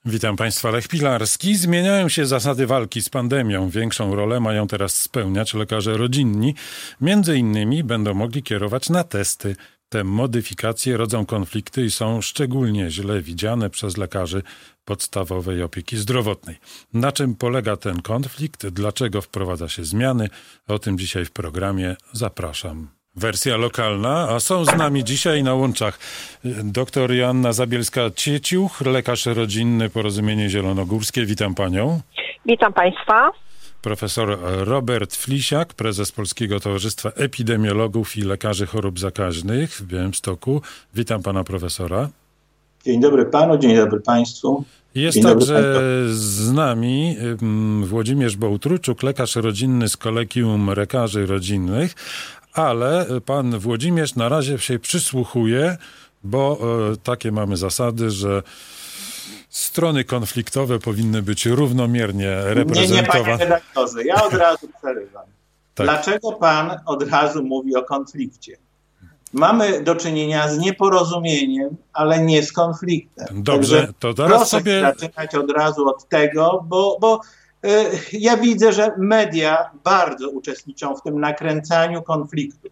Witam Państwa, Lech Pilarski. Zmieniają się zasady walki z pandemią. Większą rolę mają teraz spełniać lekarze rodzinni. Między innymi będą mogli kierować na testy. Te modyfikacje rodzą konflikty i są szczególnie źle widziane przez lekarzy podstawowej opieki zdrowotnej. Na czym polega ten konflikt? Dlaczego wprowadza się zmiany? O tym dzisiaj w programie. Zapraszam. Wersja lokalna, a są z nami dzisiaj na łączach dr Joanna Zabielska-Cieciuch, lekarz rodzinny, Porozumienie Zielonogórskie. Witam panią. Witam państwa. Profesor Robert Flisiak, prezes Polskiego Towarzystwa Epidemiologów i Lekarzy Chorób Zakaźnych w Białymstoku. Witam pana profesora. Dzień dobry panu, dzień dobry państwu. Jest także z nami Włodzimierz Bołtruczuk, lekarz rodzinny z Kolegium Lekarzy Rodzinnych. Ale pan Włodzimierz na razie się przysłuchuje, bo takie mamy zasady, że strony konfliktowe powinny być równomiernie reprezentowane. Nie, panie redaktorze, ja od razu przerywam. Tak. Dlaczego pan od razu mówi o konflikcie? Mamy do czynienia z nieporozumieniem, ale nie z konfliktem. Dobrze, także to teraz proszę sobie zaczynać od razu od tego, bo ja widzę, że media bardzo uczestniczą w tym nakręcaniu konfliktu.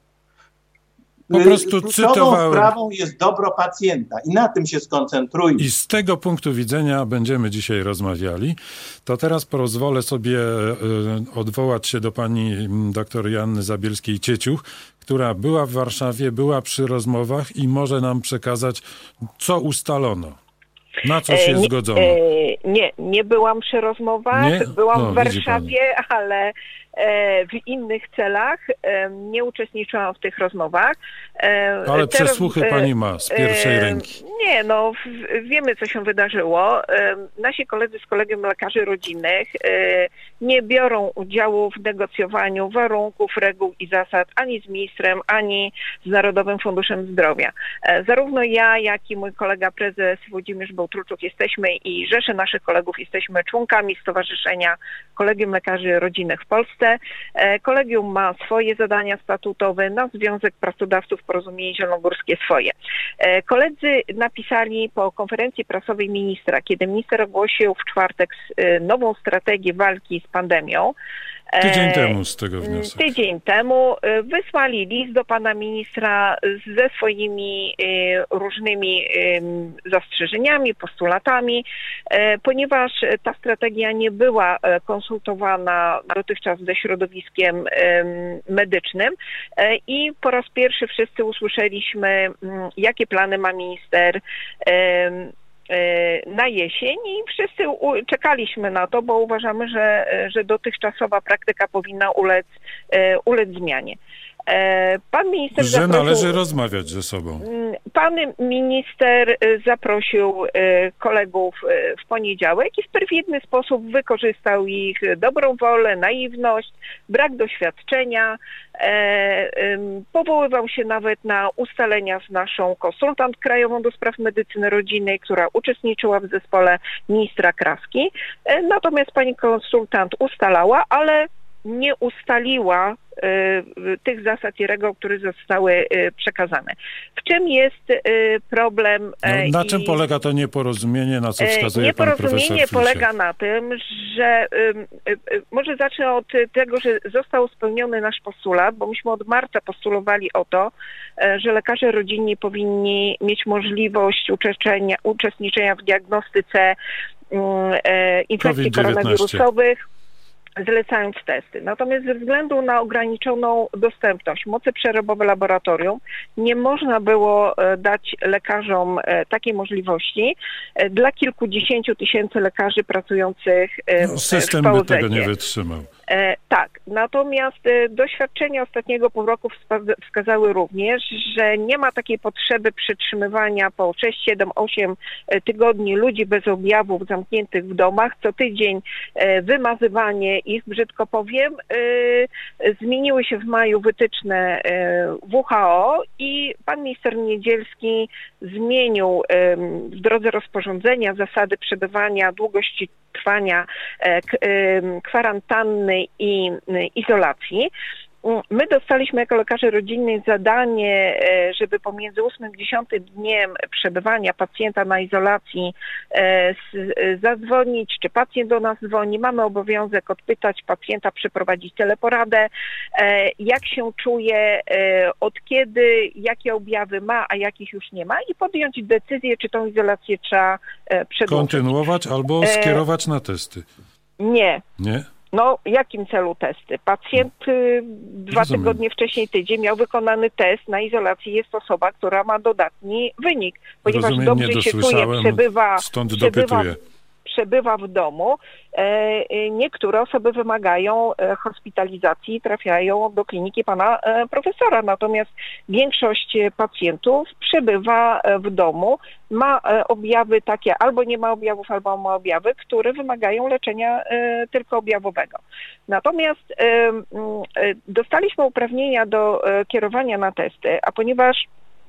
Po prostu Kluczową sprawą jest dobro pacjenta i na tym się skoncentrujmy. I z tego punktu widzenia będziemy dzisiaj rozmawiali. To teraz pozwolę sobie odwołać się do pani dr Joanny Zabielskiej-Cieciuch, która była w Warszawie, była przy rozmowach i może nam przekazać, co ustalono. Na co się zgodzono? Nie byłam przy rozmowach, Nie? byłam w Warszawie, ale w innych celach nie uczestniczyłam w tych rozmowach. Ale przesłuchy pani ma z pierwszej ręki. Nie, wiemy, co się wydarzyło. Nasi koledzy z Kolegium Lekarzy Rodzinnych nie biorą udziału w negocjowaniu warunków, reguł i zasad ani z ministrem, ani z Narodowym Funduszem Zdrowia. Zarówno ja, jak i mój kolega prezes Włodzimierz Bołtruczuk jesteśmy i rzesze naszych kolegów jesteśmy członkami Stowarzyszenia Kolegium Lekarzy Rodzinnych w Polsce. Kolegium ma swoje zadania statutowe, nasz Związek Pracodawców Porozumienie Zielonogórskie swoje. Koledzy napisali po konferencji prasowej ministra, kiedy minister ogłosił w czwartek nową strategię walki z pandemią. Tydzień temu z tego wniosek. Tydzień temu wysłali list do pana ministra ze swoimi różnymi zastrzeżeniami, postulatami, ponieważ ta strategia nie była konsultowana dotychczas ze środowiskiem medycznym i po raz pierwszy wszyscy usłyszeliśmy, jakie plany ma minister na jesień i wszyscy czekaliśmy na to, bo uważamy, że dotychczasowa praktyka powinna ulec zmianie. Pan minister należy rozmawiać ze sobą. Pan minister zaprosił kolegów w poniedziałek i w perfidny sposób wykorzystał ich dobrą wolę, naiwność, brak doświadczenia. Powoływał się nawet na ustalenia z naszą konsultant krajową do spraw medycyny rodzinnej, która uczestniczyła w zespole ministra Kraski. Natomiast pani konsultant ustalała, ale nie ustaliła tych zasad i reguł, które zostały przekazane. W czym jest problem? Na czym polega to nieporozumienie, na co wskazuje pan profesor Flisiak? Nieporozumienie polega na tym, że może zacznę od tego, że został spełniony nasz postulat, bo myśmy od marca postulowali o to, że lekarze rodzinni powinni mieć możliwość uczestniczenia w diagnostyce infekcji koronawirusowych, zlecając testy. Natomiast ze względu na ograniczoną dostępność, moce przerobowe laboratorium, nie można było dać lekarzom takiej możliwości dla kilkudziesięciu tysięcy lekarzy pracujących system w POZ-cie. by tego nie wytrzymał. Tak, natomiast doświadczenia ostatniego pół roku wskazały również, że nie ma takiej potrzeby przytrzymywania po 6, 7, 8 tygodni ludzi bez objawów zamkniętych w domach. Co tydzień wymazywanie ich, brzydko powiem. Zmieniły się w maju wytyczne WHO i pan minister Niedzielski zmienił w drodze rozporządzenia zasady przebywania, długości trwania kwarantanny i izolacji. My dostaliśmy jako lekarze rodzinni zadanie, żeby pomiędzy 8 a 10 dniem przebywania pacjenta na izolacji zadzwonić, czy pacjent do nas dzwoni. Mamy obowiązek odpytać pacjenta, przeprowadzić teleporadę, jak się czuje, od kiedy, jakie objawy ma, a jakich już nie ma i podjąć decyzję, czy tą izolację trzeba przedłużyć. Kontynuować albo skierować na testy. Nie. Nie? No, w jakim celu testy? Pacjent 2 tygodnie wcześniej, tydzień miał wykonany test na izolacji. Jest osoba, która ma dodatni wynik, ponieważ dobrze się czuje, przebywa w domu. Niektóre osoby wymagają hospitalizacji i trafiają do kliniki pana profesora. Natomiast większość pacjentów przebywa w domu, ma objawy takie, albo nie ma objawów, albo ma objawy, które wymagają leczenia tylko objawowego. Natomiast dostaliśmy uprawnienia do kierowania na testy, a ponieważ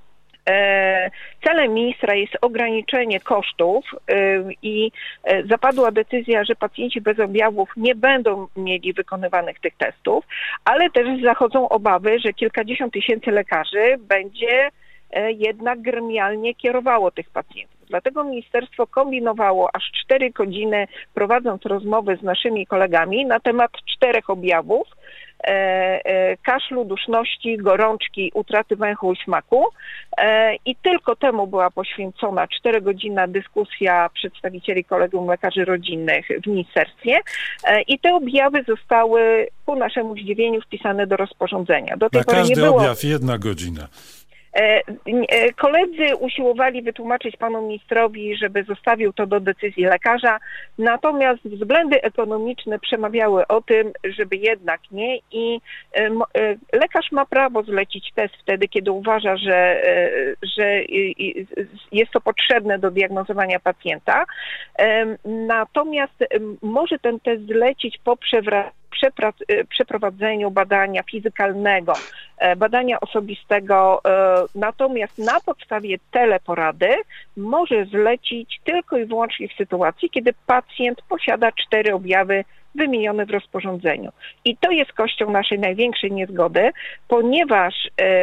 celem ministra jest ograniczenie kosztów i zapadła decyzja, że pacjenci bez objawów nie będą mieli wykonywanych tych testów, ale też zachodzą obawy, że kilkadziesiąt tysięcy lekarzy będzie jednak gremialnie kierowało tych pacjentów. Dlatego ministerstwo kombinowało aż 4 godziny, prowadząc rozmowy z naszymi kolegami na temat 4 objawów: kaszlu, duszności, gorączki, utraty węchu i smaku. I tylko temu była poświęcona 4-godzinna dyskusja przedstawicieli Kolegium Lekarzy Rodzinnych w ministerstwie. I te objawy zostały ku naszemu zdziwieniu wpisane do rozporządzenia. Do tej na pory każdy nie było... objaw 1 godzina. Koledzy usiłowali wytłumaczyć panu ministrowi, żeby zostawił to do decyzji lekarza, natomiast względy ekonomiczne przemawiały o tym, żeby jednak nie i lekarz ma prawo zlecić test wtedy, kiedy uważa, że jest to potrzebne do diagnozowania pacjenta, natomiast może ten test zlecić po przeprowadzeniu badania fizykalnego, badania osobistego, natomiast na podstawie teleporady może zlecić tylko i wyłącznie w sytuacji, kiedy pacjent posiada 4 objawy wymienione w rozporządzeniu. I to jest kością naszej największej niezgody, ponieważ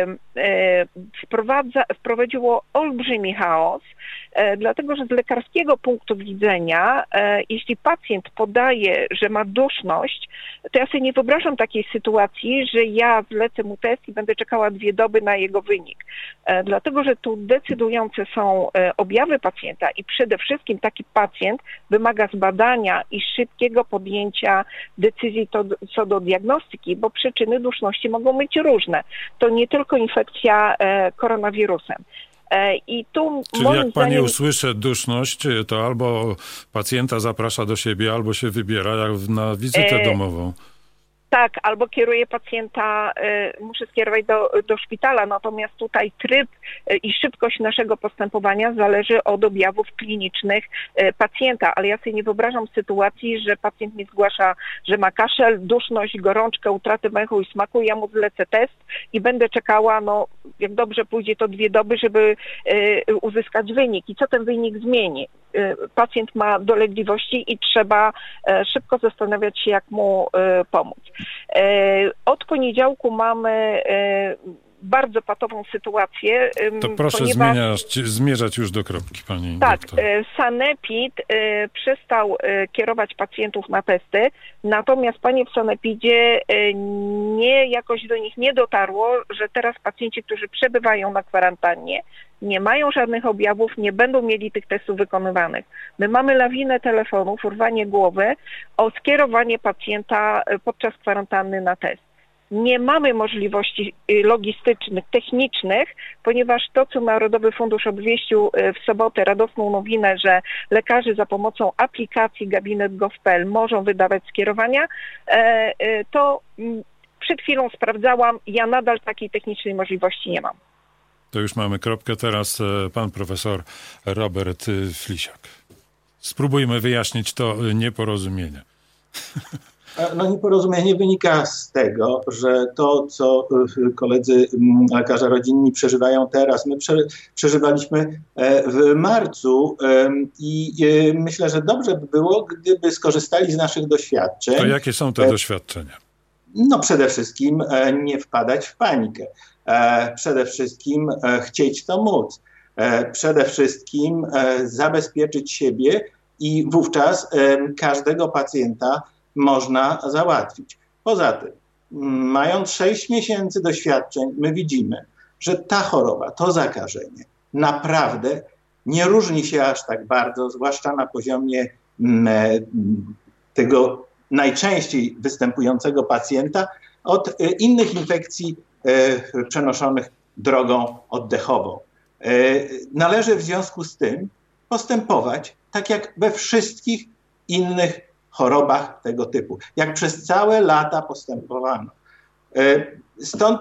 wprowadziło olbrzymi chaos, dlatego że z lekarskiego punktu widzenia, jeśli pacjent podaje, że ma duszność, to ja sobie nie wyobrażam takiej sytuacji, że ja zlecę mu test i będę czekała 2 doby na jego wynik. Dlatego, że tu decydujące są objawy pacjenta i przede wszystkim taki pacjent wymaga zbadania i szybkiego podjęcia decyzji co do diagnostyki, bo przyczyny duszności mogą być różne. To nie tylko infekcja koronawirusem. I tu czyli jak pani usłyszy duszność, to albo pacjenta zaprasza do siebie, albo się wybiera jak na wizytę domową. Tak, albo kieruję pacjenta, muszę skierować do szpitala, natomiast tutaj tryb i szybkość naszego postępowania zależy od objawów klinicznych pacjenta, ale ja sobie nie wyobrażam sytuacji, że pacjent mi zgłasza, że ma kaszel, duszność, gorączkę, utratę węchu i smaku, ja mu zlecę test i będę czekała, no jak dobrze pójdzie, to 2 doby, żeby uzyskać wynik. I co ten wynik zmieni? Pacjent ma dolegliwości i trzeba szybko zastanawiać się, jak mu pomóc. Od poniedziłku mamy bardzo patową sytuację. To proszę zmierzać już do kropki, pani doktor. Sanepid przestał kierować pacjentów na testy, natomiast panie w Sanepidzie jakoś do nich nie dotarło, że teraz pacjenci, którzy przebywają na kwarantannie, nie mają żadnych objawów, nie będą mieli tych testów wykonywanych. My mamy lawinę telefonów, urwanie głowy o skierowanie pacjenta podczas kwarantanny na test. Nie mamy możliwości logistycznych, technicznych, ponieważ to, co Narodowy Fundusz obwieścił w sobotę radosną nowinę, że lekarze za pomocą aplikacji gabinet.gov.pl mogą wydawać skierowania, to przed chwilą sprawdzałam, ja nadal takiej technicznej możliwości nie mam. To już mamy kropkę. Teraz pan profesor Robert Flisiak. Spróbujmy wyjaśnić to nieporozumienie. No nieporozumienie wynika z tego, że to, co koledzy lekarze rodzinni przeżywają teraz, my przeżywaliśmy w marcu i myślę, że dobrze by było, gdyby skorzystali z naszych doświadczeń. To jakie są te doświadczenia? No przede wszystkim nie wpadać w panikę. Przede wszystkim chcieć to móc. Przede wszystkim zabezpieczyć siebie i wówczas każdego pacjenta można załatwić. Poza tym, mając 6 miesięcy doświadczeń, my widzimy, że ta choroba, to zakażenie naprawdę nie różni się aż tak bardzo, zwłaszcza na poziomie tego najczęściej występującego pacjenta od innych infekcji przenoszonych drogą oddechową. Należy w związku z tym postępować tak jak we wszystkich innych chorobach tego typu, jak przez całe lata postępowano. Stąd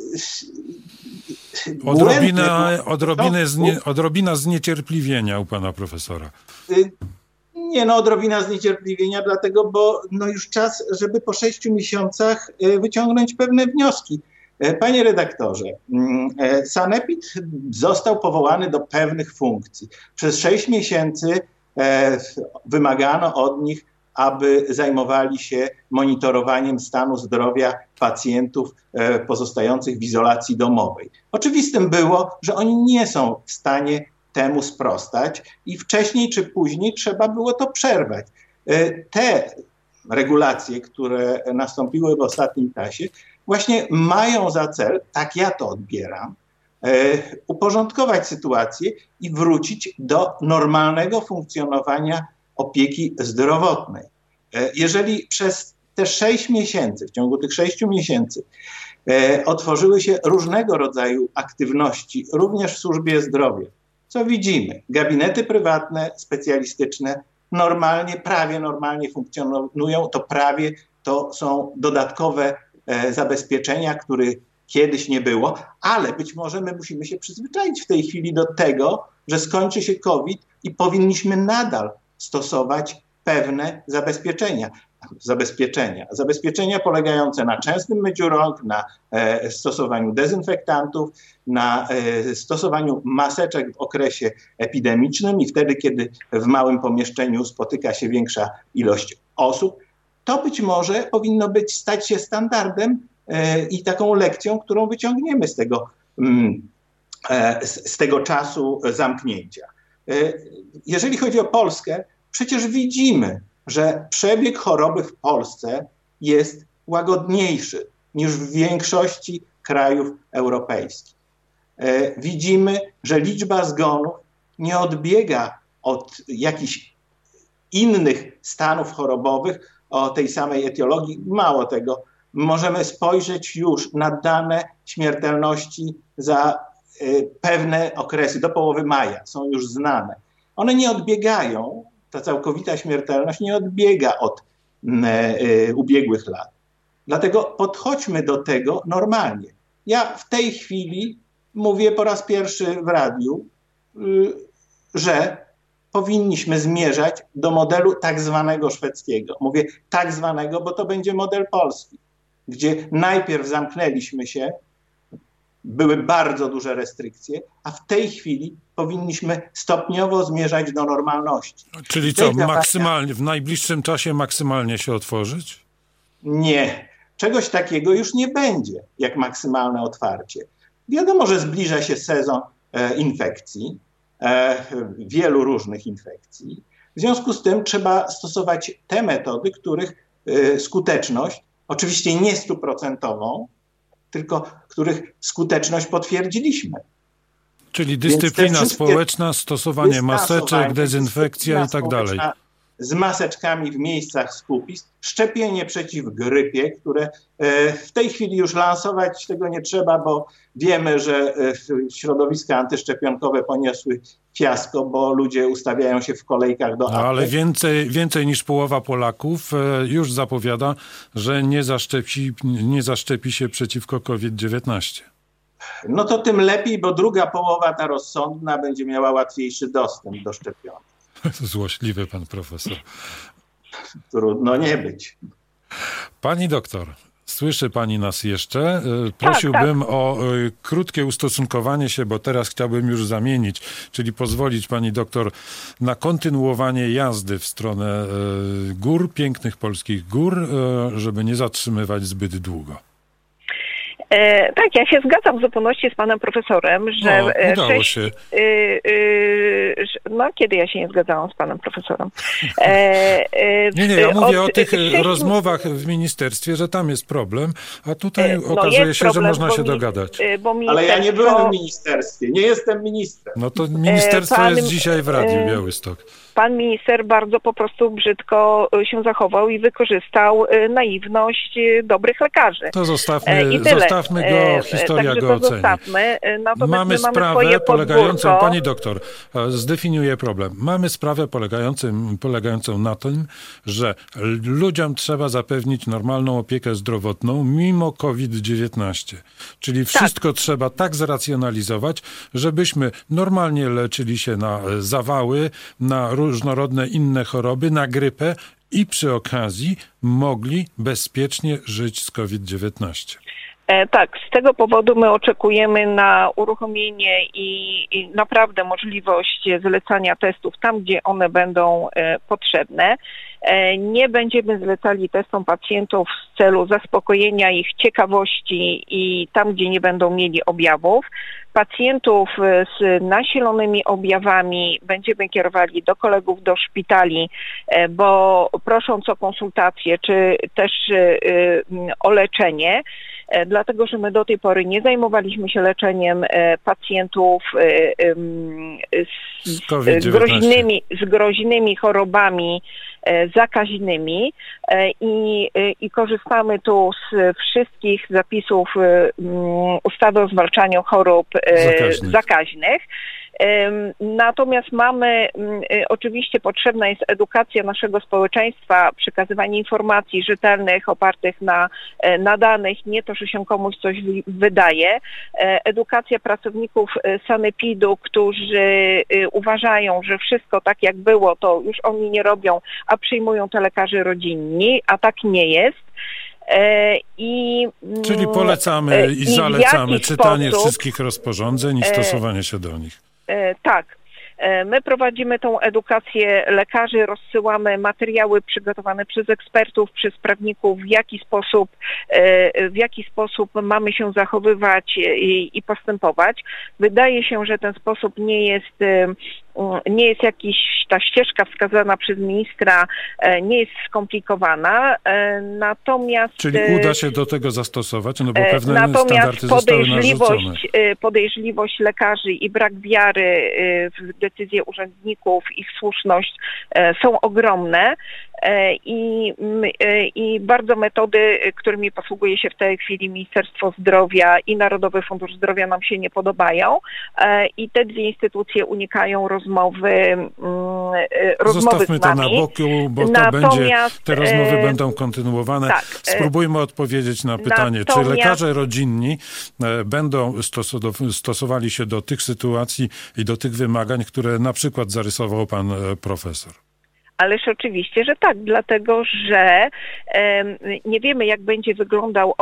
odrobina zniecierpliwienia u pana profesora. Odrobina zniecierpliwienia, dlatego, bo już czas, żeby po 6 miesiącach wyciągnąć pewne wnioski. Panie redaktorze, sanepid został powołany do pewnych funkcji. Przez 6 miesięcy wymagano od nich, aby zajmowali się monitorowaniem stanu zdrowia pacjentów pozostających w izolacji domowej. Oczywistym było, że oni nie są w stanie temu sprostać i wcześniej czy później trzeba było to przerwać. Te regulacje, które nastąpiły w ostatnim czasie, właśnie mają za cel, tak ja to odbieram, uporządkować sytuację i wrócić do normalnego funkcjonowania opieki zdrowotnej. Jeżeli przez te 6 miesięcy, w ciągu tych 6 miesięcy otworzyły się różnego rodzaju aktywności, również w służbie zdrowia, co widzimy? Gabinety prywatne, specjalistyczne prawie normalnie funkcjonują, to są dodatkowe zabezpieczenia, których kiedyś nie było, ale być może my musimy się przyzwyczaić w tej chwili do tego, że skończy się COVID i powinniśmy nadal stosować pewne zabezpieczenia polegające na częstym myciu rąk, na stosowaniu dezynfektantów, na stosowaniu maseczek w okresie epidemicznym i wtedy, kiedy w małym pomieszczeniu spotyka się większa ilość osób. To być może powinno stać się standardem i taką lekcją, którą wyciągniemy z tego czasu zamknięcia. Jeżeli chodzi o Polskę, przecież widzimy, że przebieg choroby w Polsce jest łagodniejszy niż w większości krajów europejskich. Widzimy, że liczba zgonów nie odbiega od jakichś innych stanów chorobowych o tej samej etiologii. Mało tego, możemy spojrzeć już na dane śmiertelności za pewne okresy, do połowy maja, są już znane. One nie odbiegają, ta całkowita śmiertelność nie odbiega od ubiegłych lat. Dlatego podchodźmy do tego normalnie. Ja w tej chwili mówię po raz pierwszy w radiu, że powinniśmy zmierzać do modelu tak zwanego szwedzkiego. Mówię tak zwanego, bo to będzie model polski, gdzie najpierw zamknęliśmy się, były bardzo duże restrykcje, a w tej chwili powinniśmy stopniowo zmierzać do normalności. Czyli co, maksymalnie, w najbliższym czasie maksymalnie się otworzyć? Nie. Czegoś takiego już nie będzie, jak maksymalne otwarcie. Wiadomo, że zbliża się sezon infekcji, wielu różnych infekcji. W związku z tym trzeba stosować te metody, których skuteczność, oczywiście nie 100%, tylko których skuteczność potwierdziliśmy. Czyli dyscyplina społeczna, stosowanie maseczek, dezynfekcja i tak dalej. Z maseczkami w miejscach skupisk, szczepienie przeciw grypie, które w tej chwili już lansować tego nie trzeba, bo wiemy, że środowiska antyszczepionkowe poniosły fiasko, bo ludzie ustawiają się w kolejkach do aptek. Ale więcej niż połowa Polaków już zapowiada, że nie zaszczepi się przeciwko COVID-19. No to tym lepiej, bo druga połowa, ta rozsądna, będzie miała łatwiejszy dostęp do szczepionek. Złośliwy pan profesor. Trudno nie być. Pani doktor, Słyszy pani nas jeszcze? Prosiłbym tak. o krótkie ustosunkowanie się, bo teraz chciałbym już zamienić, czyli pozwolić pani doktor na kontynuowanie jazdy w stronę gór, pięknych polskich gór, żeby nie zatrzymywać zbyt długo. Tak, ja się zgadzam w zupełności z panem profesorem, że udało się. Kiedy ja się nie zgadzałam z panem profesorem? Nie, ja mówię o tych rozmowach w ministerstwie, że tam jest problem, a tutaj okazuje się, problem, że można się dogadać. Ale ja nie byłem w ministerstwie, nie jestem ministrem. No to ministerstwo jest dzisiaj w Radiu Białystok. Pan minister bardzo po prostu brzydko się zachował i wykorzystał naiwność dobrych lekarzy. To zostawmy go, historia go oceni. Mamy sprawę polegającą, pani doktor, zdefiniuję problem. Mamy sprawę polegającą na tym, że ludziom trzeba zapewnić normalną opiekę zdrowotną mimo COVID-19. Czyli wszystko trzeba tak zracjonalizować, żebyśmy normalnie leczyli się na zawały, na różnorodne inne choroby, na grypę i przy okazji mogli bezpiecznie żyć z COVID-19. Tak, z tego powodu my oczekujemy na uruchomienie i naprawdę możliwość zlecania testów tam, gdzie one będą potrzebne. Nie będziemy zlecali testom pacjentów w celu zaspokojenia ich ciekawości i tam, gdzie nie będą mieli objawów. Pacjentów z nasilonymi objawami będziemy kierowali do kolegów do szpitali, bo prosząc o konsultację czy też o leczenie, dlatego że my do tej pory nie zajmowaliśmy się leczeniem pacjentów z groźnymi chorobami zakaźnymi i korzystamy tu z wszystkich zapisów ustawy o zwalczaniu chorób zakaźnych. Natomiast mamy, oczywiście potrzebna jest edukacja naszego społeczeństwa, przekazywanie informacji rzetelnych, opartych na danych, nie to, że się komuś coś wydaje. Edukacja pracowników sanepidu, którzy uważają, że wszystko tak jak było, to już oni nie robią, a przyjmują to lekarze rodzinni, a tak nie jest. Czyli polecamy i zalecamy czytanie wszystkich rozporządzeń i stosowanie się do nich. Tak. My prowadzimy tą edukację lekarzy, rozsyłamy materiały przygotowane przez ekspertów, przez prawników, w jaki sposób mamy się zachowywać i postępować. Wydaje się, że ten sposób nie jest ta ścieżka wskazana przez ministra nie jest skomplikowana, natomiast... Czyli uda się do tego zastosować, no bo pewne standardy zostały narzucone. Podejrzliwość lekarzy i brak wiary w decyzje urzędników, ich słuszność są ogromne i bardzo metody, którymi posługuje się w tej chwili Ministerstwo Zdrowia i Narodowy Fundusz Zdrowia nam się nie podobają i te dwie instytucje unikają rozmowy Zostawmy z nami. to na boku, bo te rozmowy będą kontynuowane. Tak, spróbujmy odpowiedzieć na pytanie, czy lekarze rodzinni będą stosowali się do tych sytuacji i do tych wymagań, które na przykład zarysował pan profesor? Ależ oczywiście, że tak, dlatego że nie wiemy, jak będzie wyglądał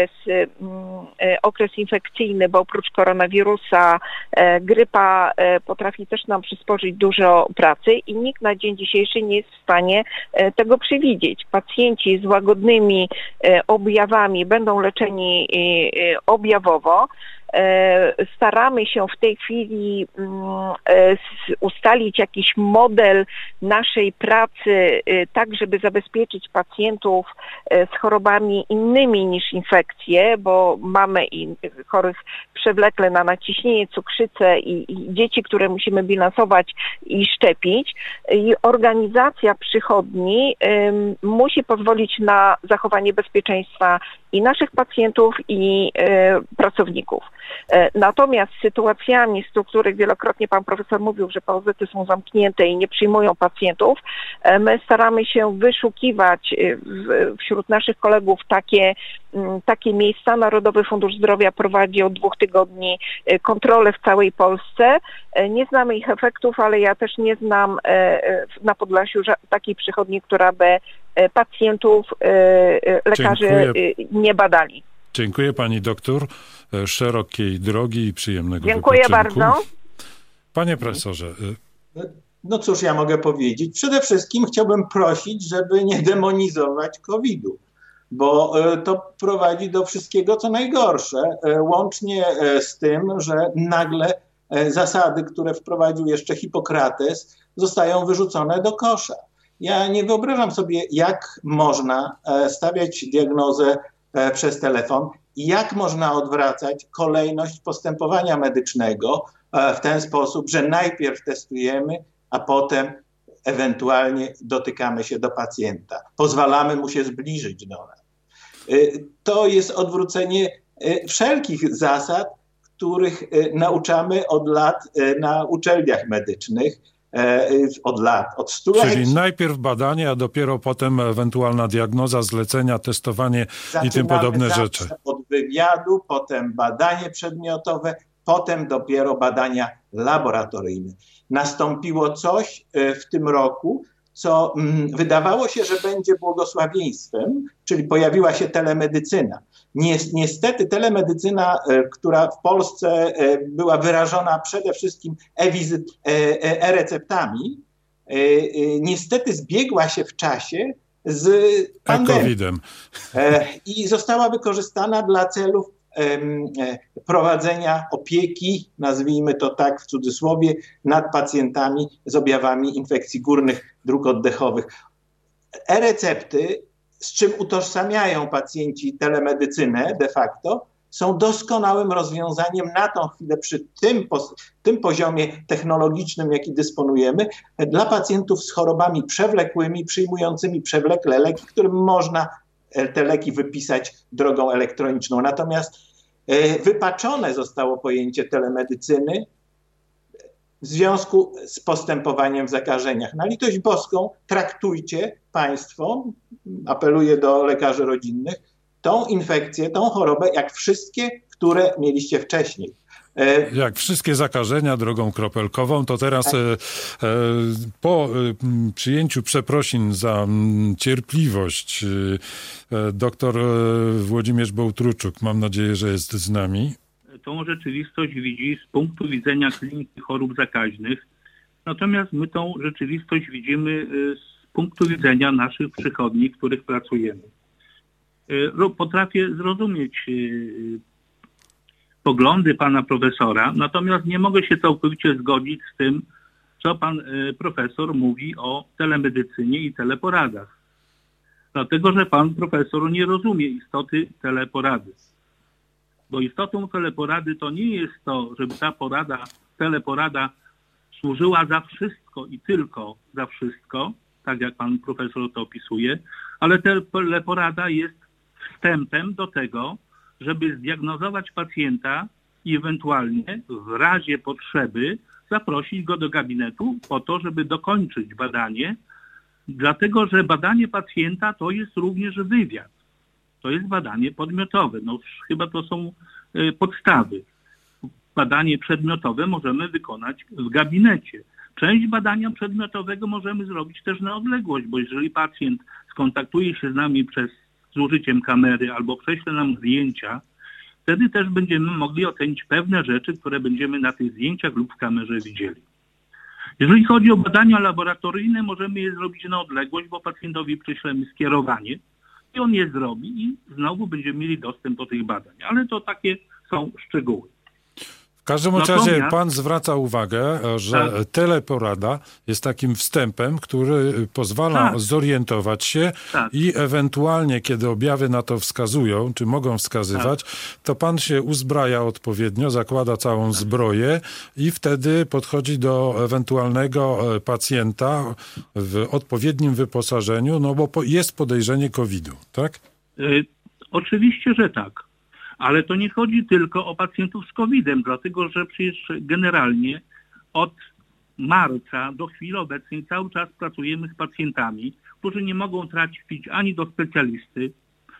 okres infekcyjny, bo oprócz koronawirusa grypa potrafi też nam przysporzyć dużo pracy i nikt na dzień dzisiejszy nie jest w stanie tego przewidzieć. Pacjenci z łagodnymi objawami będą leczeni objawowo. Staramy się w tej chwili ustalić jakiś model naszej pracy, tak żeby zabezpieczyć pacjentów z chorobami innymi niż infekcje, bo mamy i chorych przewlekle na nadciśnienie, cukrzycę i dzieci, które musimy bilansować i szczepić. I organizacja przychodni musi pozwolić na zachowanie bezpieczeństwa i naszych pacjentów, i pracowników. Natomiast sytuacjami, z których wielokrotnie pan profesor mówił, że POZ-y są zamknięte i nie przyjmują pacjentów, my staramy się wyszukiwać wśród naszych kolegów takie takie miejsca. Narodowy Fundusz Zdrowia prowadzi od 2 tygodni kontrolę w całej Polsce. Nie znamy ich efektów, ale ja też nie znam na Podlasiu takiej przychodni, która by pacjentów, lekarzy nie badali. Dziękuję pani doktor. Szerokiej drogi i przyjemnego Dziękuję wypoczynku. bardzo. Panie profesorze. No cóż ja mogę powiedzieć? Przede wszystkim chciałbym prosić, żeby nie demonizować COVID-u, bo to prowadzi do wszystkiego, co najgorsze, łącznie z tym, że nagle zasady, które wprowadził jeszcze Hipokrates, zostają wyrzucone do kosza. Ja nie wyobrażam sobie, jak można stawiać diagnozę przez telefon i jak można odwracać kolejność postępowania medycznego w ten sposób, że najpierw testujemy, a potem ewentualnie dotykamy się do pacjenta. Pozwalamy mu się zbliżyć do nas. To jest odwrócenie wszelkich zasad, których nauczamy od lat na uczelniach medycznych. Od stuleci. Czyli najpierw badanie, a dopiero potem ewentualna diagnoza, zlecenia, testowanie i tym podobne rzeczy. Od wywiadu, potem badanie przedmiotowe, potem dopiero badania laboratoryjne. Nastąpiło coś w tym roku, co wydawało się, że będzie błogosławieństwem, czyli pojawiła się telemedycyna. Niestety telemedycyna, która w Polsce była wyrażona przede wszystkim e-receptami, niestety zbiegła się w czasie z pandemią i została wykorzystana dla celów prowadzenia opieki, nazwijmy to tak w cudzysłowie, nad pacjentami z objawami infekcji górnych dróg oddechowych. E-recepty, z czym utożsamiają pacjenci telemedycynę de facto, są doskonałym rozwiązaniem na tą chwilę przy tym poziomie technologicznym, jaki dysponujemy, dla pacjentów z chorobami przewlekłymi, przyjmującymi przewlekle leki, którym można te leki wypisać drogą elektroniczną. Natomiast wypaczone zostało pojęcie telemedycyny w związku z postępowaniem w zakażeniach. Na litość boską traktujcie państwo, apeluję do lekarzy rodzinnych, tą infekcję, tą chorobę jak wszystkie, które mieliście wcześniej. Jak wszystkie zakażenia drogą kropelkową, to teraz po przyjęciu przeprosin za cierpliwość doktor Włodzimierz Bołtruczuk, mam nadzieję, że jest z nami. Tą rzeczywistość widzi z punktu widzenia kliniki chorób zakaźnych, natomiast my tą rzeczywistość widzimy z punktu widzenia naszych przychodni, w których pracujemy. Potrafię zrozumieć poglądy pana profesora, natomiast nie mogę się całkowicie zgodzić z tym, co pan profesor mówi o telemedycynie i teleporadach. Dlatego, że pan profesor nie rozumie istoty teleporady. Bo istotą teleporady to nie jest to, żeby ta teleporada służyła za wszystko i tylko za wszystko, tak jak pan profesor to opisuje, ale teleporada jest wstępem do tego, żeby zdiagnozować pacjenta i ewentualnie w razie potrzeby zaprosić go do gabinetu po to, żeby dokończyć badanie, dlatego że badanie pacjenta to jest również wywiad. To jest badanie podmiotowe. No chyba to są podstawy. Badanie przedmiotowe możemy wykonać w gabinecie. Część badania przedmiotowego możemy zrobić też na odległość, bo jeżeli pacjent skontaktuje się z nami z użyciem kamery albo prześle nam zdjęcia, wtedy też będziemy mogli ocenić pewne rzeczy, które będziemy na tych zdjęciach lub w kamerze widzieli. Jeżeli chodzi o badania laboratoryjne, możemy je zrobić na odległość, bo pacjentowi prześlemy skierowanie i on je zrobi i znowu będziemy mieli dostęp do tych badań. Ale to takie są szczegóły. W każdym razie pan zwraca uwagę, że teleporada jest takim wstępem, który pozwala zorientować się i ewentualnie, kiedy objawy na to wskazują, czy mogą wskazywać, to pan się uzbraja odpowiednio, zakłada całą zbroję i wtedy podchodzi do ewentualnego pacjenta w odpowiednim wyposażeniu, no bo jest podejrzenie COVID-u, tak? Oczywiście, że tak. Ale to nie chodzi tylko o pacjentów z COVID-em, dlatego że przecież generalnie od marca do chwili obecnej cały czas pracujemy z pacjentami, którzy nie mogą trafić ani do specjalisty,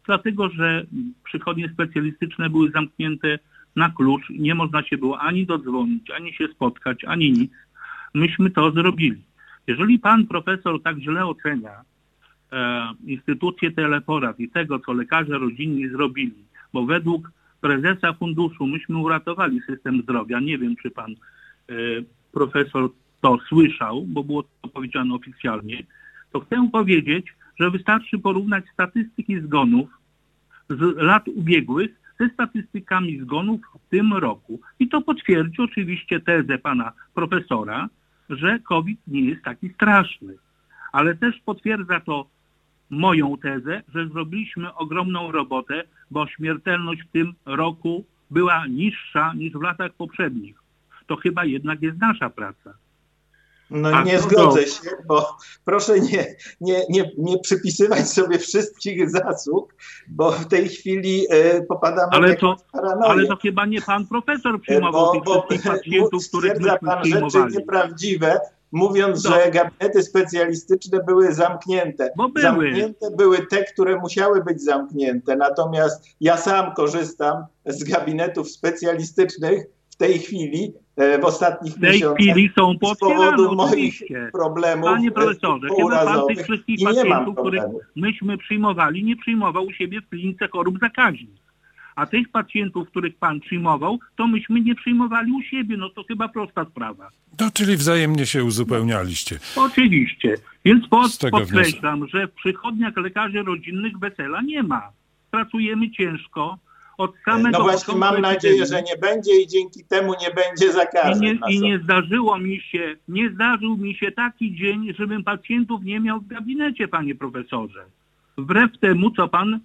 dlatego że przychodnie specjalistyczne były zamknięte na klucz. Nie można się było ani dodzwonić, ani się spotkać, ani nic. Myśmy to zrobili. Jeżeli pan profesor tak źle ocenia instytucję teleporad i tego, co lekarze rodzinni zrobili, bo według prezesa funduszu myśmy uratowali system zdrowia, nie wiem, czy pan profesor to słyszał, bo było to powiedziane oficjalnie, to chcę powiedzieć, że wystarczy porównać statystyki zgonów z lat ubiegłych ze statystykami zgonów w tym roku. I to potwierdzi oczywiście tezę pana profesora, że COVID nie jest taki straszny. Ale też potwierdza to moją tezę, że zrobiliśmy ogromną robotę, bo śmiertelność w tym roku była niższa niż w latach poprzednich. To chyba jednak jest nasza praca. No nie zgodzę się, bo proszę nie przypisywać sobie wszystkich zasług, bo w tej chwili popadamy w jakąś paranoję. Ale to chyba nie pan profesor przyjmował tych wszystkich pacjentów, których myśmy pan przyjmowali. rzeczy nieprawdziwe, mówiąc, że gabinety specjalistyczne były zamknięte. Bo były. Zamknięte były te, które musiały być zamknięte. Natomiast ja sam korzystam z gabinetów specjalistycznych w tej chwili, w ostatnich miesiącach. W tej chwili są z powodu moich oczywiście. problemów. Panie profesorze, chyba pan tych wszystkich pacjentów, których problemu. myśmy przyjmowali, nie przyjmował u siebie w klinice chorób zakaźnych. A tych pacjentów, których pan przyjmował, to myśmy nie przyjmowali u siebie. No to chyba prosta sprawa. No, czyli wzajemnie się uzupełnialiście. Oczywiście. Więc podkreślam, że w przychodniach lekarzy rodzinnych wesela nie ma. Pracujemy ciężko. Od samego no właśnie mam nadzieję, że nie będzie i dzięki temu nie będzie zakażeń. I nie zdarzył mi się taki dzień, żebym pacjentów nie miał w gabinecie, panie profesorze. Wbrew temu, co pan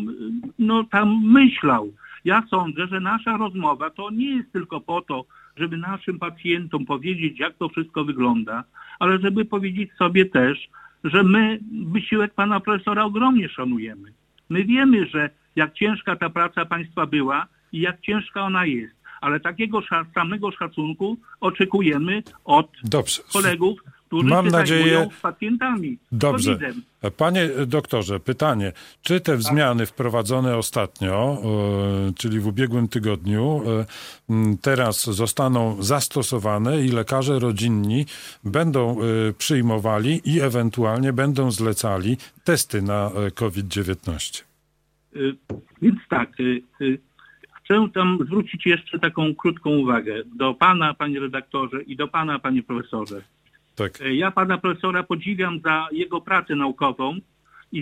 tam myślał. Ja sądzę, że nasza rozmowa to nie jest tylko po to, żeby naszym pacjentom powiedzieć, jak to wszystko wygląda, ale żeby powiedzieć sobie też, że my wysiłek pana profesora ogromnie szanujemy. My wiemy, że jak ciężka ta praca państwa była i jak ciężka ona jest, ale takiego samego szacunku oczekujemy od kolegów, którzy się zajmują pacjentami. Dobrze. Panie doktorze, pytanie. Czy te zmiany wprowadzone ostatnio, czyli w ubiegłym tygodniu, teraz zostaną zastosowane i lekarze rodzinni będą przyjmowali i ewentualnie będą zlecali testy na COVID-19? Więc tak, chcę tam zwrócić jeszcze taką krótką uwagę do pana, panie redaktorze, i do pana, panie profesorze. Tak. Ja pana profesora podziwiam za jego pracę naukową i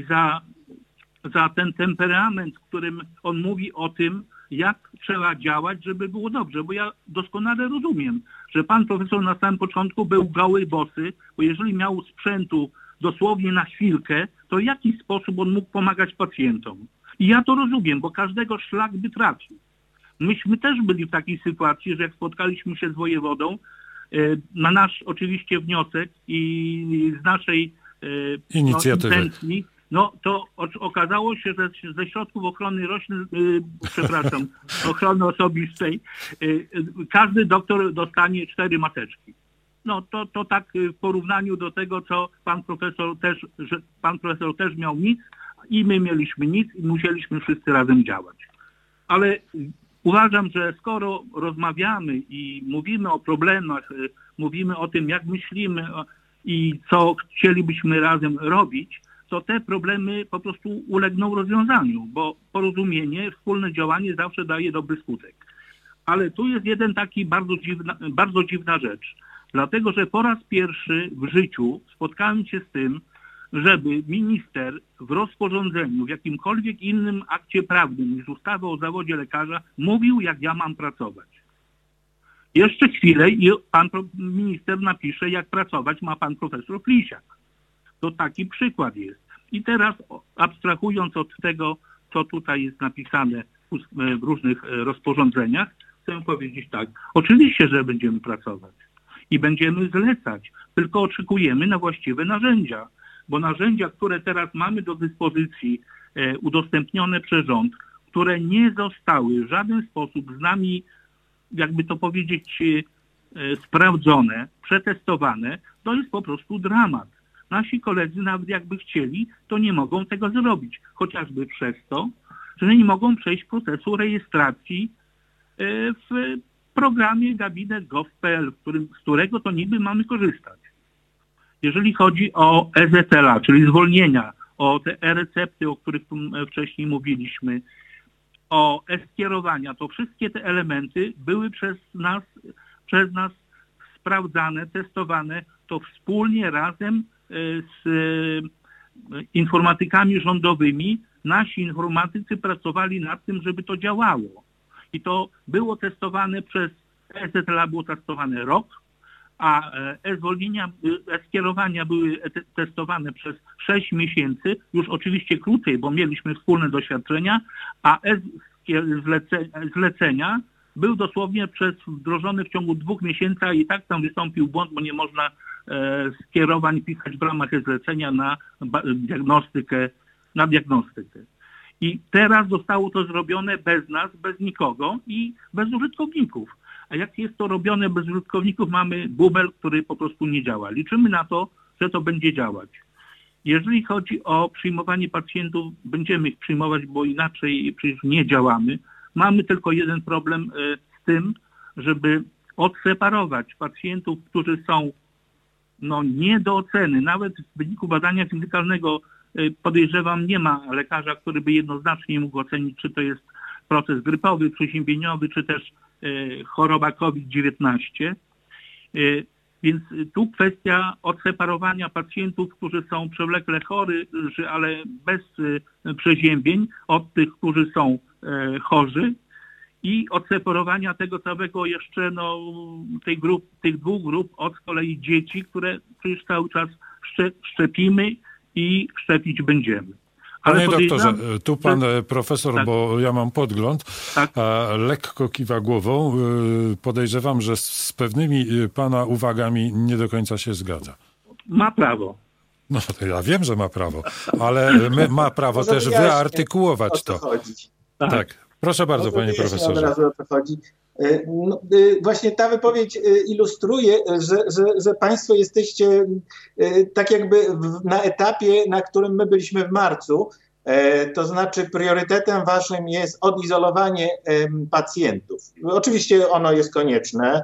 za ten temperament, w którym on mówi o tym, jak trzeba działać, żeby było dobrze. Bo ja doskonale rozumiem, że pan profesor na samym początku był goły, bosy, bo jeżeli miał sprzętu dosłownie na chwilkę, to w jaki sposób on mógł pomagać pacjentom? I ja to rozumiem, bo każdego szlak by trafił. Myśmy też byli w takiej sytuacji, że jak spotkaliśmy się z wojewodą, na nasz oczywiście wniosek i z naszej inicjatywy, to okazało się, że ze środków ochrony roślin, ochrony osobistej, każdy doktor dostanie 4 maseczki. No to tak w porównaniu do tego, co pan profesor też miał nic i my mieliśmy nic i musieliśmy wszyscy razem działać. Ale uważam, że skoro rozmawiamy i mówimy o problemach, mówimy o tym, jak myślimy i co chcielibyśmy razem robić, to te problemy po prostu ulegną rozwiązaniu, bo porozumienie, wspólne działanie zawsze daje dobry skutek. Ale tu jest jeden taki bardzo dziwna rzecz. Dlatego, że po raz pierwszy w życiu spotkałem się z tym, żeby minister w rozporządzeniu, w jakimkolwiek innym akcie prawnym niż ustawa o zawodzie lekarza mówił, jak ja mam pracować. Jeszcze chwilę i pan minister napisze, jak pracować ma pan profesor Flisiak. To taki przykład jest. I teraz abstrahując od tego, co tutaj jest napisane w różnych rozporządzeniach, chcę powiedzieć tak. Oczywiście, że będziemy pracować i będziemy zlecać, tylko oczekujemy na właściwe narzędzia. Bo narzędzia, które teraz mamy do dyspozycji, udostępnione przez rząd, które nie zostały w żaden sposób z nami, jakby to powiedzieć, sprawdzone, przetestowane, to jest po prostu dramat. nasi koledzy, nawet jakby chcieli, to nie mogą tego zrobić. Chociażby przez to, że nie mogą przejść procesu rejestracji w programie gabinet.gov.pl, z którego to niby mamy korzystać. Jeżeli chodzi o EZLA, czyli zwolnienia, o te e-recepty, o których tu wcześniej mówiliśmy, o e-skierowania, to wszystkie te elementy były przez nas sprawdzane, testowane, to wspólnie razem z informatykami rządowymi nasi informatycy pracowali nad tym, żeby to działało. I to było testowane przez EZLA, było testowane rok, a e-zwolnienia, e-skierowania były testowane przez 6 miesięcy, już oczywiście krócej, bo mieliśmy wspólne doświadczenia, a zlecenia był dosłownie wdrożony w ciągu 2 miesięcy, a i tak tam wystąpił błąd, bo nie można skierowań pisać w ramach zlecenia na diagnostykę. I teraz zostało to zrobione bez nas, bez nikogo i bez użytkowników. A jak jest to robione bez użytkowników, mamy bubel, który po prostu nie działa. Liczymy na to, że to będzie działać. Jeżeli chodzi o przyjmowanie pacjentów, będziemy ich przyjmować, bo inaczej przecież nie działamy. Mamy tylko jeden problem z tym, żeby odseparować pacjentów, którzy są nie do oceny. Nawet w wyniku badania fizykalnego podejrzewam, nie ma lekarza, który by jednoznacznie mógł ocenić, czy to jest proces grypowy, przeziębieniowy, czy też choroba COVID-19. Więc tu kwestia odseparowania pacjentów, którzy są przewlekle chorzy, ale bez przeziębień, od tych, którzy są chorzy i odseparowania tego całego jeszcze tych 2 grup od z kolei dzieci, które przecież cały czas szczepimy i szczepić będziemy. Panie doktorze, tu pan profesor, tak, bo ja mam podgląd, tak, lekko kiwa głową. Podejrzewam, że z pewnymi pana uwagami nie do końca się zgadza. Ma prawo. No to ja wiem, że ma prawo, ale ma prawo też wyartykułować to. Tak. Proszę bardzo, panie profesorze. Od razu o co chodzi. Właśnie ta wypowiedź ilustruje, że państwo jesteście tak jakby na etapie, na którym my byliśmy w marcu. To znaczy priorytetem waszym jest odizolowanie pacjentów. Oczywiście ono jest konieczne,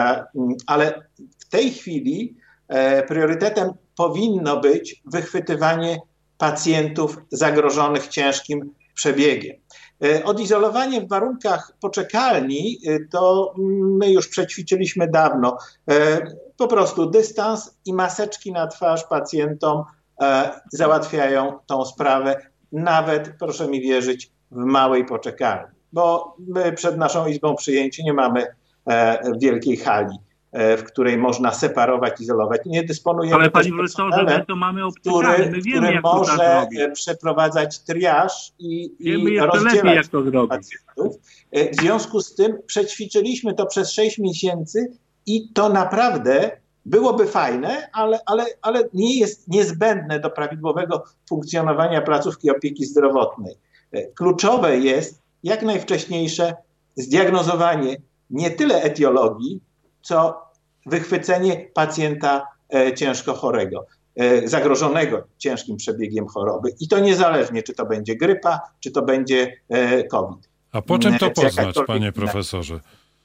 ale w tej chwili priorytetem powinno być wychwytywanie pacjentów zagrożonych ciężkim przebiegiem. Odizolowanie w warunkach poczekalni to my już przećwiczyliśmy dawno. Po prostu dystans i maseczki na twarz pacjentom załatwiają tą sprawę, nawet, proszę mi wierzyć, w małej poczekalni. Bo my przed naszą izbą przyjęć nie mamy wielkiej hali, w której można separować, izolować. Nie dysponujemy. Ale panie profesorze, my to mamy obcykane. My wiemy, jak może to zrobić. Przeprowadzać triaż i rozdzielać lepiej, jak to zrobić. Pacjentów. W związku z tym przećwiczyliśmy to przez 6 miesięcy i to naprawdę byłoby fajne, ale nie jest niezbędne do prawidłowego funkcjonowania placówki opieki zdrowotnej. Kluczowe jest jak najwcześniejsze zdiagnozowanie nie tyle etiologii, co wychwycenie pacjenta ciężko chorego, zagrożonego ciężkim przebiegiem choroby. I to niezależnie, czy to będzie grypa, czy to będzie COVID. A po czym to poznać, panie profesorze?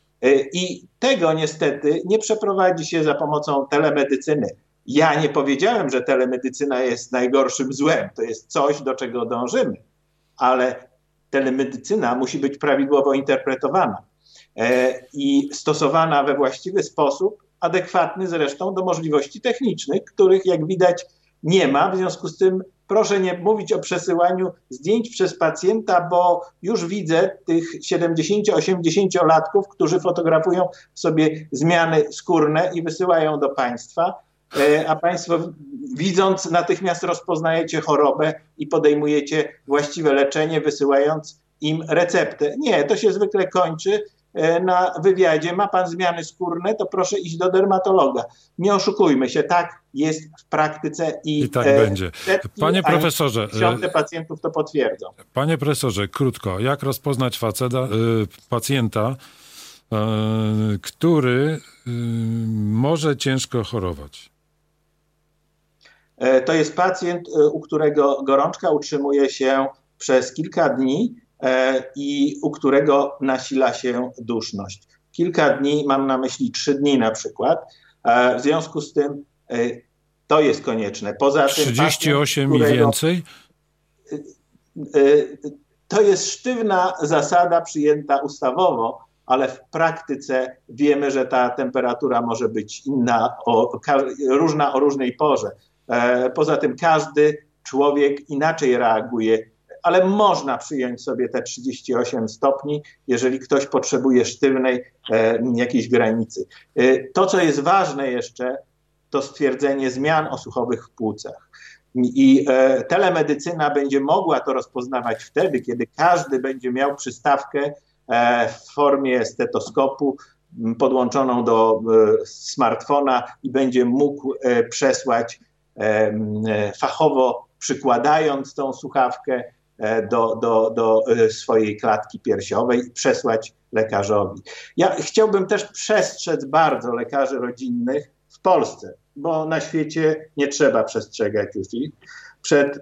I tego niestety nie przeprowadzi się za pomocą telemedycyny. Ja nie powiedziałem, że telemedycyna jest najgorszym złem. To jest coś, do czego dążymy. Ale telemedycyna musi być prawidłowo interpretowana i stosowana we właściwy sposób, adekwatny zresztą do możliwości technicznych, których jak widać nie ma. W związku z tym proszę nie mówić o przesyłaniu zdjęć przez pacjenta, bo już widzę tych 70-80-latków, którzy fotografują sobie zmiany skórne i wysyłają do państwa, a państwo widząc natychmiast rozpoznajecie chorobę i podejmujecie właściwe leczenie, wysyłając im receptę. Nie, to się zwykle kończy na wywiadzie. Ma pan zmiany skórne, to proszę iść do dermatologa. Nie oszukujmy się, tak jest w praktyce i tak będzie. Panie profesorze, tysiące pacjentów to potwierdzą. Panie profesorze, krótko, jak rozpoznać pacjenta, który może ciężko chorować? To jest pacjent, u którego gorączka utrzymuje się przez kilka dni i u którego nasila się duszność. Kilka dni, mam na myśli 3 dni na przykład. W związku z tym to jest konieczne. Poza tym 38 pacjent, i więcej? To jest sztywna zasada przyjęta ustawowo, ale w praktyce wiemy, że ta temperatura może być inna, różna o różnej porze. Poza tym każdy człowiek inaczej reaguje, ale można przyjąć sobie te 38 stopni, jeżeli ktoś potrzebuje sztywnej jakiejś granicy. To, co jest ważne jeszcze, to stwierdzenie zmian osłuchowych w płucach. I telemedycyna będzie mogła to rozpoznawać wtedy, kiedy każdy będzie miał przystawkę w formie stetoskopu podłączoną do smartfona i będzie mógł przesłać fachowo, przykładając tą słuchawkę do swojej klatki piersiowej i przesłać lekarzowi. Ja chciałbym też przestrzec bardzo lekarzy rodzinnych w Polsce, bo na świecie nie trzeba przestrzegać już ich przed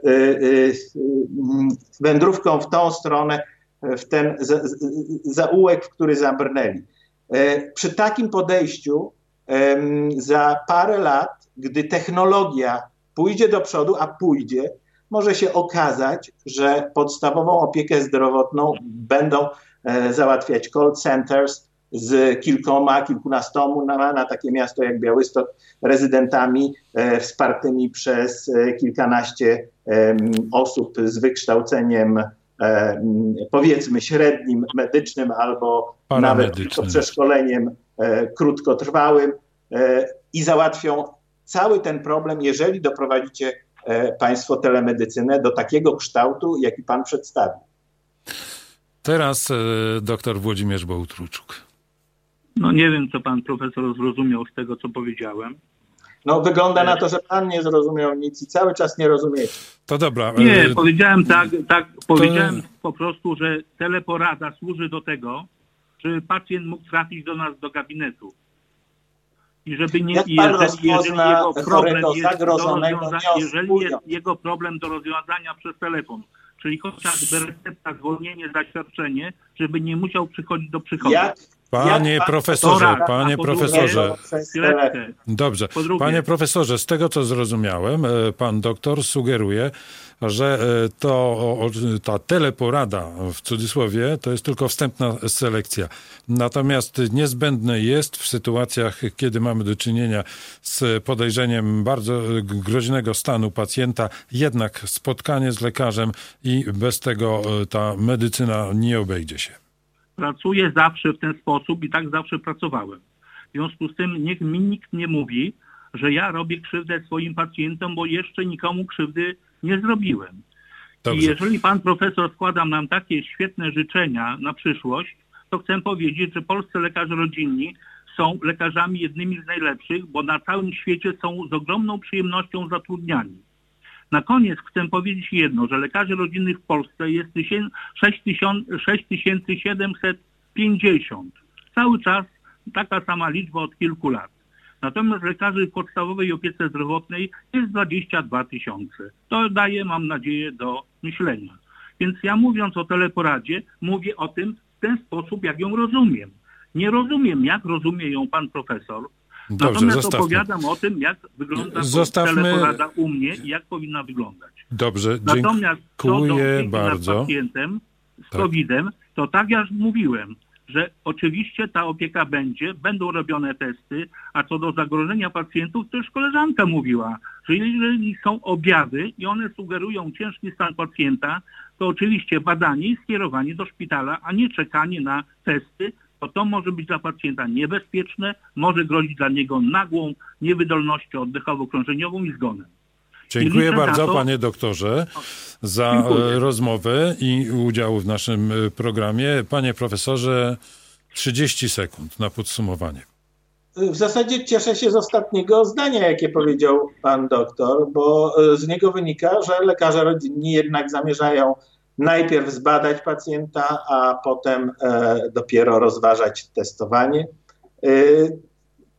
wędrówką w tą stronę, w ten zaułek, w który zabrnęli. Przy takim podejściu za parę lat, gdy technologia pójdzie do przodu, a pójdzie, może się okazać, że podstawową opiekę zdrowotną będą załatwiać call centers z kilkunastoma, na takie miasto jak Białystok, rezydentami wspartymi przez kilkanaście osób z wykształceniem powiedzmy średnim medycznym albo nawet tylko przeszkoleniem krótkotrwałym i załatwią cały ten problem, jeżeli doprowadzicie państwo telemedycynę do takiego kształtu, jaki pan przedstawił. Teraz dr Włodzimierz Bołtruczuk. No nie wiem, co pan profesor zrozumiał z tego, co powiedziałem. No wygląda na to, że pan nie zrozumiał nic i cały czas nie rozumiecie. To dobra. Nie, powiedziałem powiedziałem po prostu, że teleporada służy do tego, żeby pacjent mógł trafić do nas do gabinetu. I żeby nie, jeżeli jest jego problem do rozwiązania przez telefon, czyli chociażby recepta, zwolnienie, zaświadczenie, żeby nie musiał przychodzić do przychodu. Panie profesorze. Dobrze. Panie profesorze, z tego co zrozumiałem, pan doktor sugeruje, że ta teleporada, w cudzysłowie, to jest tylko wstępna selekcja. Natomiast niezbędne jest w sytuacjach, kiedy mamy do czynienia z podejrzeniem bardzo groźnego stanu pacjenta, jednak spotkanie z lekarzem i bez tego ta medycyna nie obejdzie się. Pracuję zawsze w ten sposób i tak zawsze pracowałem. W związku z tym niech mi nikt nie mówi, że ja robię krzywdę swoim pacjentom, bo jeszcze nikomu krzywdy nie zrobiłem. Dobrze. I jeżeli pan profesor składa nam takie świetne życzenia na przyszłość, to chcę powiedzieć, że polscy lekarze rodzinni są lekarzami jednymi z najlepszych, bo na całym świecie są z ogromną przyjemnością zatrudniani. Na koniec chcę powiedzieć jedno, że lekarzy rodzinnych w Polsce jest 6750. Cały czas taka sama liczba od kilku lat. Natomiast lekarzy w podstawowej opiece zdrowotnej jest 22 000. To daje, mam nadzieję, do myślenia. Więc ja mówiąc o teleporadzie, mówię o tym w ten sposób, jak ją rozumiem. Nie rozumiem, jak rozumie ją pan profesor. Dobrze, natomiast opowiadam o tym, jak wygląda teleporada u mnie i jak powinna wyglądać. Dobrze, natomiast co do dziękuję bardzo. Nad pacjentem z COVID-em, to tak jak mówiłem, że oczywiście ta opieka będą robione testy, a co do zagrożenia pacjentów, to już koleżanka mówiła, że jeżeli są objawy i one sugerują ciężki stan pacjenta, to oczywiście badanie i skierowanie do szpitala, a nie czekanie na testy, bo to może być dla pacjenta niebezpieczne, może grozić dla niego nagłą niewydolnością oddechowo-krążeniową i zgonem. Dziękuję bardzo, panie doktorze, za rozmowę i udział w naszym programie. Panie profesorze, 30 sekund na podsumowanie. W zasadzie cieszę się z ostatniego zdania, jakie powiedział pan doktor, bo z niego wynika, że lekarze rodzinni jednak zamierzają najpierw zbadać pacjenta, a potem dopiero rozważać testowanie.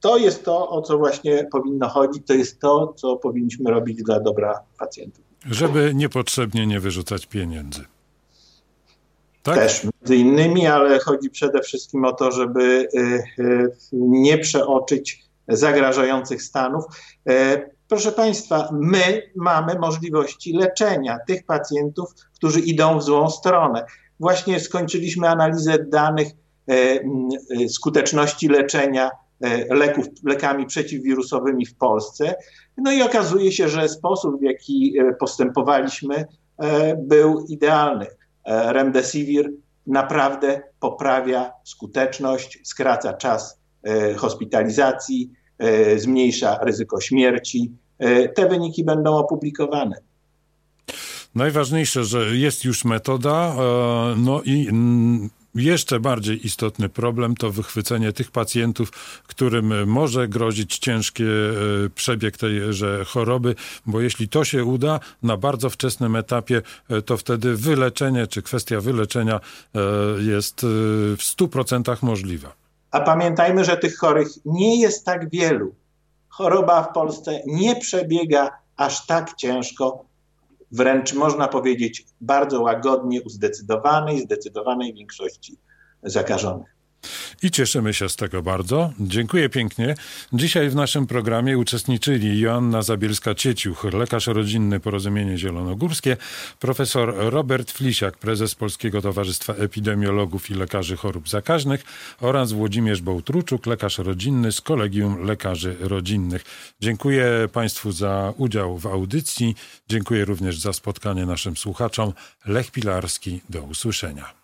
to jest to, o co właśnie powinno chodzić, to jest to, co powinniśmy robić dla dobra pacjentów. Żeby niepotrzebnie nie wyrzucać pieniędzy. Tak? Też między innymi, ale chodzi przede wszystkim o to, żeby nie przeoczyć zagrażających stanów. Proszę Państwa, my mamy możliwości leczenia tych pacjentów, którzy idą w złą stronę. Właśnie skończyliśmy analizę danych skuteczności leczenia lekami przeciwwirusowymi w Polsce. No i okazuje się, że sposób, w jaki postępowaliśmy, był idealny. Remdesivir naprawdę poprawia skuteczność, skraca czas hospitalizacji, zmniejsza ryzyko śmierci. Te wyniki będą opublikowane. Najważniejsze, że jest już metoda, no i jeszcze bardziej istotny problem to wychwycenie tych pacjentów, którym może grozić ciężki przebieg tejże choroby, bo jeśli to się uda na bardzo wczesnym etapie, to wtedy wyleczenie, czy kwestia wyleczenia jest w 100% możliwa. A pamiętajmy, że tych chorych nie jest tak wielu. Choroba w Polsce nie przebiega aż tak ciężko, wręcz można powiedzieć bardzo łagodnie u zdecydowanej większości zakażonych. I cieszymy się z tego bardzo. Dziękuję pięknie. Dzisiaj w naszym programie uczestniczyli Joanna Zabielska-Cieciuch, lekarz rodzinny Porozumienie Zielonogórskie, profesor Robert Flisiak, prezes Polskiego Towarzystwa Epidemiologów i Lekarzy Chorób Zakaźnych oraz Włodzimierz Bołtruczuk, lekarz rodzinny z Kolegium Lekarzy Rodzinnych. Dziękuję Państwu za udział w audycji. Dziękuję również za spotkanie naszym słuchaczom. Lech Pilarski, do usłyszenia.